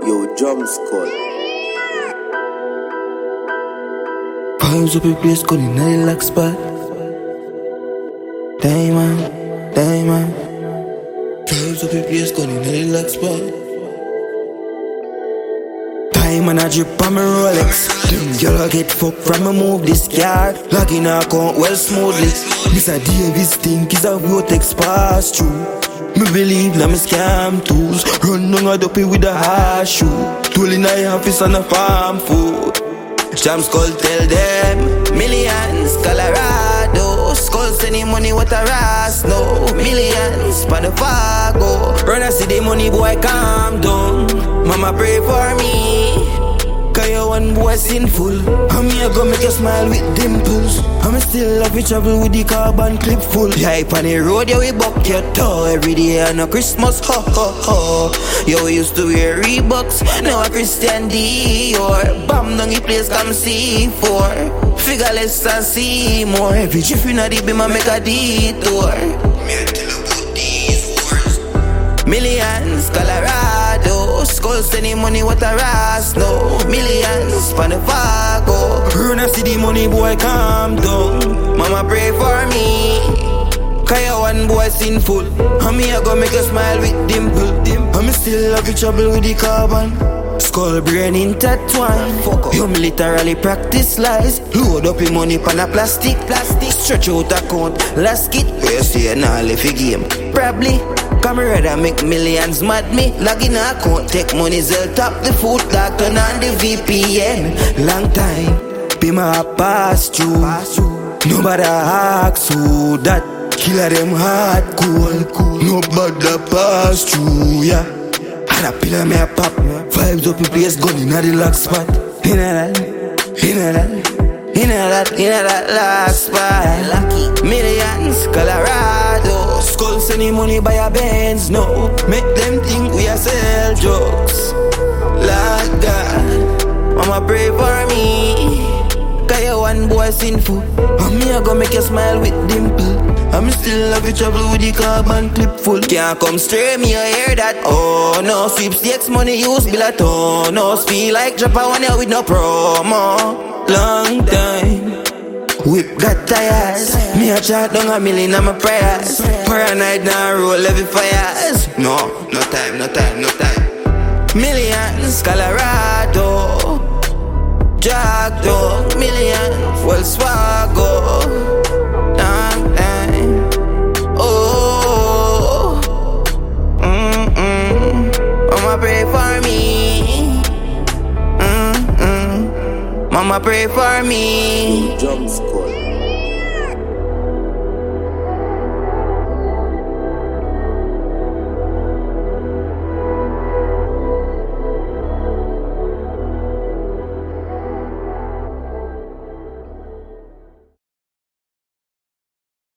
Yo, Drum Skull. Vibes up a place, gun in a relax spot. Diamond. Vibes up a place, gun in a relax spot. Diamond a drip on my Rolex. Them girl get fucked from a move this car. Locking her account well smoothly. Mr. Davis think is a Vortex pass through. Me believe na me scam tools. Run down a dopey with a hard shoe. Tool in a office and a farm food. Jam Skull tell them millions, Colorado. Skull send him money what a ras. No millions, pan the Fargo. Run a see the money boy calm down. Mama pray for me, cause you one boy sinful. I'm here gonna make you smile with dimples. I'm still love you travel with the carbon clip full. Hype on the road, yeah, we buck your toe every day and a Christmas, ho ho ho. Yo, we used to wear Reeboks, now a Christian Dior. Bam down the place, come see for figure less and see more. Every jiff in the beam, I make a detour. Me I tell you about these wars. Millions, Colorado. Skull sending money, what a ras. No millions, pan the Fargo. Run a see the money, boy, calm down. Mama pray for me, cause you one boy sinful. And me I go make you smile with dimple. I'm still have trouble with the carbon. Skull brain intertwined. You me literally practice lies. Load up your money pan a plastic. Stretch out account, last kit. Where you say nah left your game. Probably come rather make millions mad me. Log in a account, take money, zell tap the food, dog turn on the VPN. Long time, be my pass through. Nobody ask who that. Killer them hard cool. Nobody pass through, yeah. And a pillar me a pop. Vibes up in place, gun in a relax spot. In that last spot. Millions, Colorado. Skull sending money by a Benz. No, make them think we are sell drugs. Lord God, Mama pray for me, cause you one boy sinful. And me I go make you smile with dimple. I'm still have trouble with the carbon clip full. Can't come straight, me I hear that. Oh no, sweepstakes money use bill at all. No, feel like drop a one here with no promo. Long time, whip got tires. Me a chat down a million of my prayers. Paranoid now roll every fires. No time. Millions, Colorado. Jack dog, millions, Wells Fargo. Long time. Oh, Mama pray for me. Mama pray for me. Drum Skull.